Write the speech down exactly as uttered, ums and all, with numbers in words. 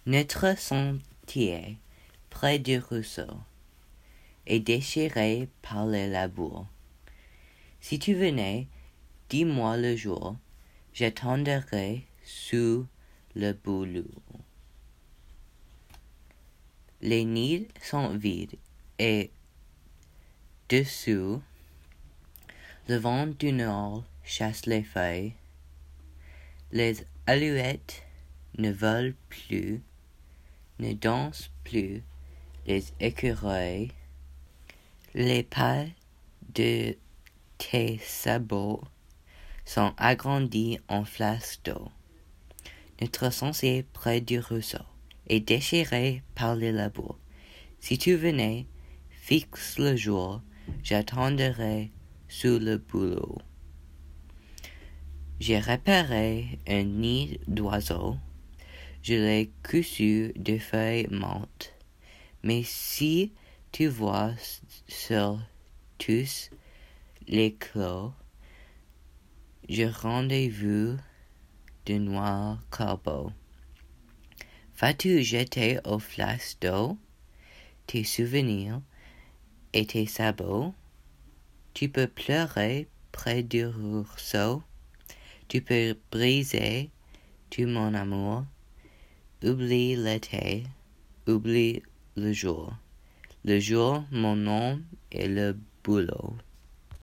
Notre sentier, près du ruisseau, est déchiré par les labours. Si tu venais, dis-moi le jour, j'attendrai sous le bouleau. Les nids sont vides et dessous, le vent du nord chasse les feuilles. Les alouettes ne volent plus, ne dansent plus les écureuils. Les pas de tes sabots sont agrandis en flasques d'eau. Notre sentier près du ruisseau est déchiré par les labours. Si tu venais, fixe le jour, j'attendrai sous le bouleau. J'ai réparé un nid d'oiseaux, je l'ai cousu de feuilles mortes. Mais si tu vois sur tous les clos, j'ai rendez-vous de noirs corbeaux. Vas-tu jeter aux flasques d'eau tes souvenirs et tes sabots? Tu peux pleurer près du ruisseau, tu peux briser tout mon amour. Oublie l'été, oublie le jour. Le jour, mon nom est le boulot.